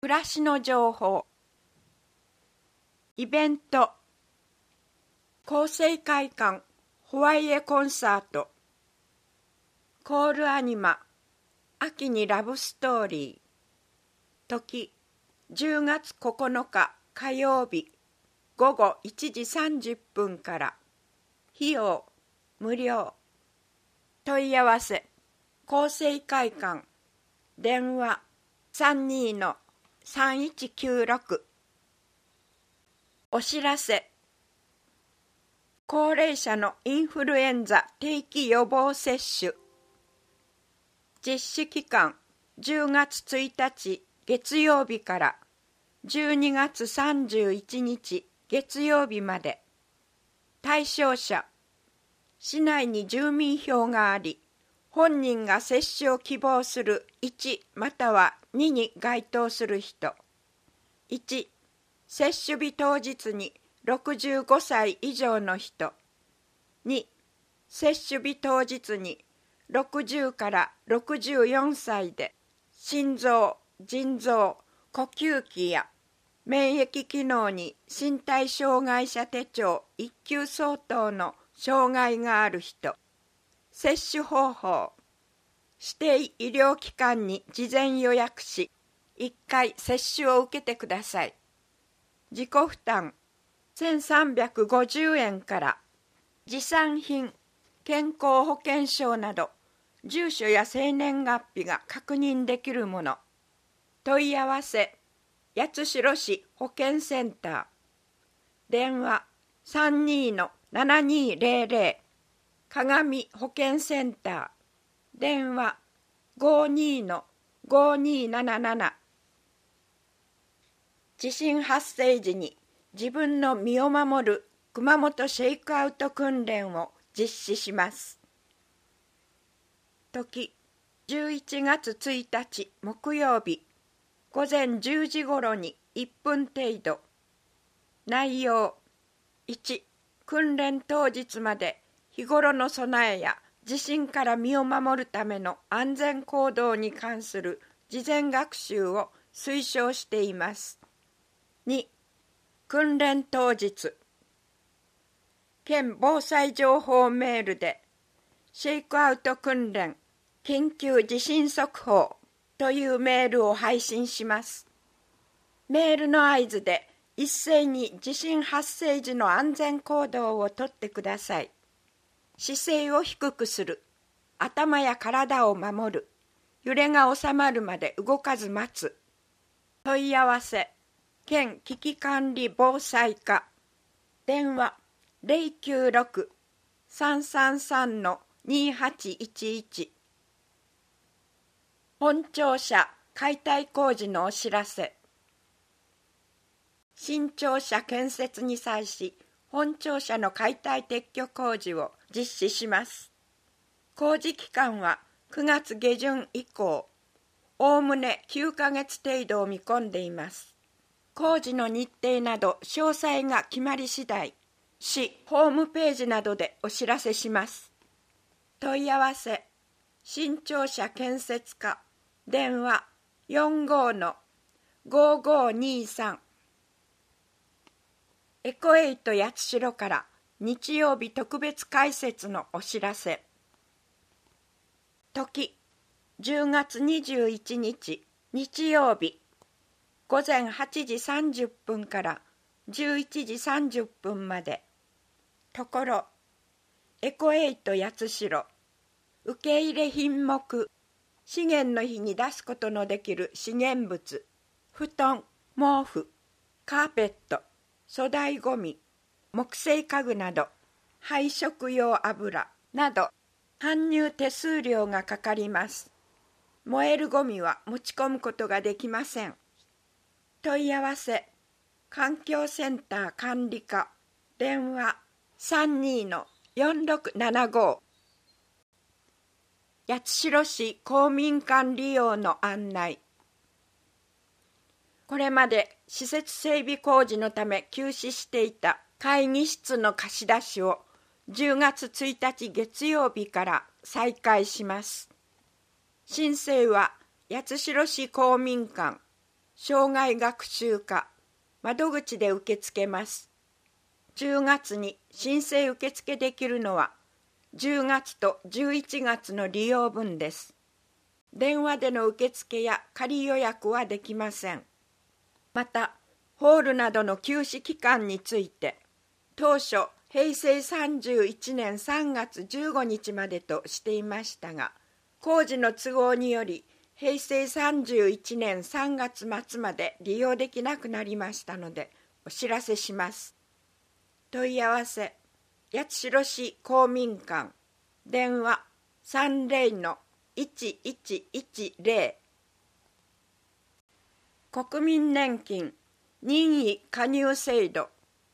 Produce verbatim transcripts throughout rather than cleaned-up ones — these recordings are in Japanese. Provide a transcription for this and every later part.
暮らしの情報、イベント、厚生会館ホワイエコンサート、コールアニマ、秋にラブストーリー、時、じゅうがつここのか火曜日、ごごいちじさんじゅっぷんから、費用、無料、問い合わせ、厚生会館、電話さんにーのさんいちきゅうろく。お知らせ、高齢者のインフルエンザ定期予防接種、実施期間じゅうがつついたち月曜日からじゅうにがつさんじゅういちにち月曜日まで。対象者、市内に住民票があり、本人が接種を希望するいちまたはにに該当する人。いち、接種日当日にろくじゅうごさい以上の人。に、接種日当日にろくじゅうからろくじゅうよんさいで心臓、腎臓、呼吸器や免疫機能に身体障害者手帳いっきゅう相当の障害がある人。接種方法、指定医療機関に事前予約し、いっかい接種を受けてください。自己負担せんさんびゃくごじゅうえんから。持参品、健康保険証など、住所や生年月日が確認できるもの。問い合わせ、八代市保健センター。電話さんにーのななにーぜろぜろ。鏡保健センター。電話ごにーのごにーなななな。地震発生時に自分の身を守る熊本シェイクアウト訓練を実施します。時、じゅういちがつついたち木曜日、午前じゅうじごろにいっぷん程度。内容、いち、訓練当日まで日頃の備えや地震から身を守るための安全行動に関する事前学習を推奨しています。に、訓練当日、県防災情報メールでシェイクアウト訓練緊急地震速報というメールを配信します。メールの合図で一斉に地震発生時の安全行動をとってください。姿勢を低くする、頭や体を守る、揺れが収まるまで動かず待つ。問い合わせ、県危機管理防災課。電話ぜろきゅうろく さんさんさん にはちいちいち。本庁舎解体工事のお知らせ。新庁舎建設に際し、本庁舎の解体撤去工事を実施します。工事期間はくがつげじゅん以降、おおむねきゅうかげつ程度を見込んでいます。工事の日程など詳細が決まり次第、市ホームページなどでお知らせします。問い合わせ、新庁舎建設課。電話よんごのごごにさん。エコエイト八代から日曜日特別解説のお知らせ。時、じゅうがつにじゅういちにち日曜日、午前はちじさんじゅっぷんからじゅういちじさんじゅっぷんまで。ところ、エコエイト八代、受け入れ品目、資源の日に出すことのできる資源物、布団、毛布、カーペット、粗大ごみ、木製家具など、配色用油など、搬入手数料がかかります。燃えるごみは持ち込むことができません。問い合わせ、環境センター管理課。電話さんにーのよんろくななご。八代市公民館利用の案内。これまで施設整備工事のため休止していた会議室の貸し出しをじゅうがつついたち月曜日から再開します。申請は八代市公民館生涯学習課窓口で受け付けます。じゅうがつに申請受付できるのはじゅうがつとじゅういちがつの利用分です。電話での受付や仮予約はできません。また、ホールなどの休止期間について、当初へいせいさんじゅういちねんさんがつじゅうごにちまでとしていましたが、工事の都合によりへいせいさんじゅういちねんさんがつまつまで利用できなくなりましたのでお知らせします。問い合わせ八代市公民館電話 さんぜろのいちいちいちぜろ 国民年金任意加入制度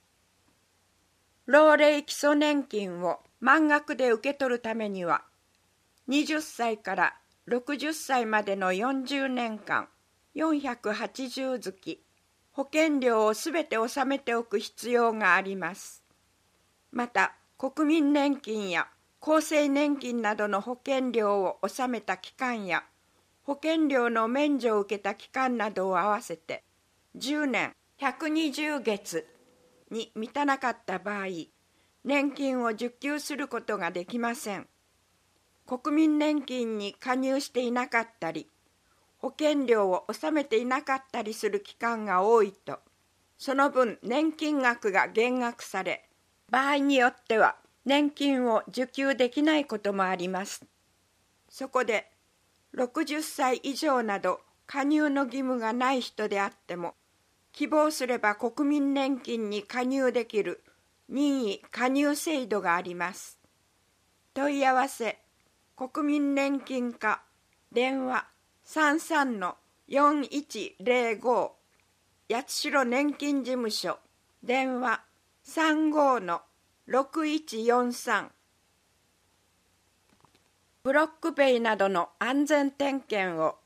老齢基礎年金を満額で受け取るためにははたちからろくじゅっさいまでのよんじゅうねんかんよんひゃくはちじゅうずき保険料をすべて納めておく必要があります。また国民年金や厚生年金などの保険料を納めた期間や保険料の免除を受けた期間などを合わせてじゅうねんひゃくにじゅうげつに満たなかった場合、年金を受給することができません。国民年金に加入していなかったり、保険料を納めていなかったりする期間が多いと、その分年金額が減額され、場合によっては年金を受給できないこともあります。そこで、ろくじゅっさい以上など加入の義務がない人であっても、希望すれば国民年金に加入できる任意加入制度があります。問い合わせ国民年金課電話 さんさんのよんいちぜろご 八代年金事務所電話 さんごのろくいちよんさん ブロック塀などの安全点検を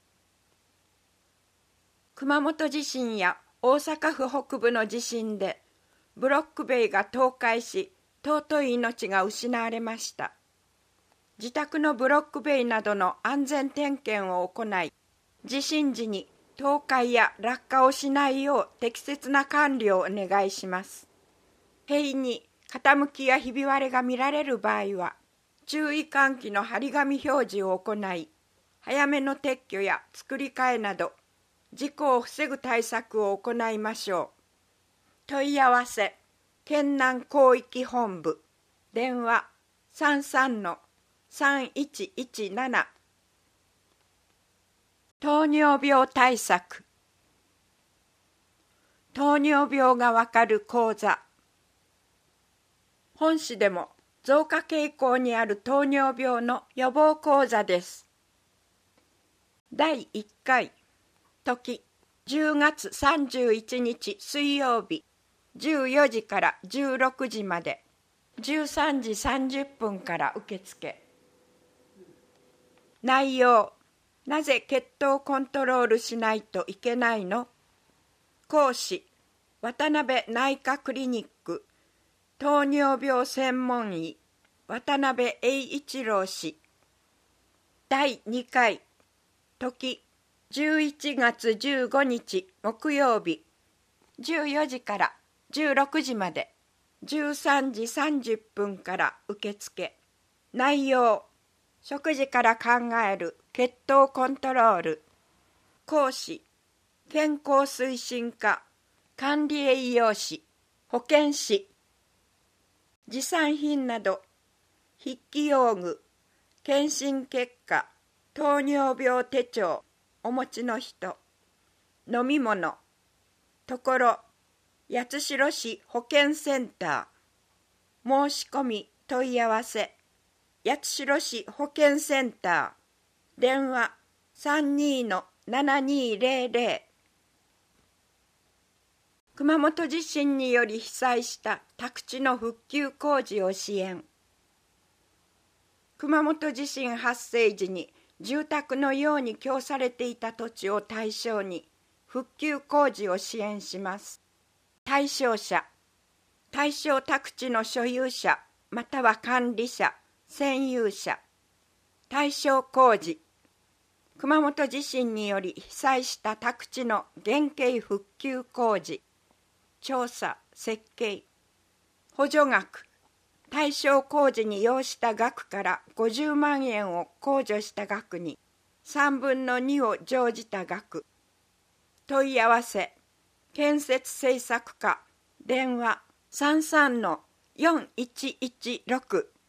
熊本地震や大阪府北部の地震でブロック塀が倒壊し尊い命が失われました。自宅のブロック塀などの安全点検を行い、地震時に倒壊や落下をしないよう適切な管理をお願いします。塀に傾きやひび割れが見られる場合は、注意喚起の張り紙表示を行い、早めの撤去や作り替えなど、事故を防ぐ対策を行いましょう。問い合わせ、県南広域本部、電話 さんさんのさんいちいちなな 糖尿病対策糖尿病がわかる講座本市でも増加傾向にある糖尿病の予防講座です。だいいっかい時じゅうがつさんじゅういちにち水曜日じゅうよじからじゅうろくじまでじゅうさんじさんじゅっぷんから受付内容なぜ血糖コントロールしないといけないの講師渡辺内科クリニック糖尿病専門医渡辺栄一郎氏だいにかい時じゅういちがつじゅうごにち木曜日じゅうよじからじゅうろくじまでじゅうさんじさんじゅっぷんから受付内容食事から考える血糖コントロール講師健康推進課管理栄養士保健師持参品など筆記用具検診結果糖尿病手帳お持ちの人飲み物ところ八代市保健センター申し込み問い合わせ八代市保健センター電話 さんにのななにぜろぜろ 熊本地震により被災した宅地の復旧工事を支援熊本地震発生時に住宅のように供されていた土地を対象に復旧工事を支援します。対象者、対象宅地の所有者または管理者、占有者、対象工事、 熊本地震により被災した宅地の原形復旧工事、調査・設計、補助額、対象工事に要した額からごじゅうまんえんを控除した額にさんぶんのにを乗じた額。問い合わせ、建設政策課、電話 さんさんのよんいちいちろく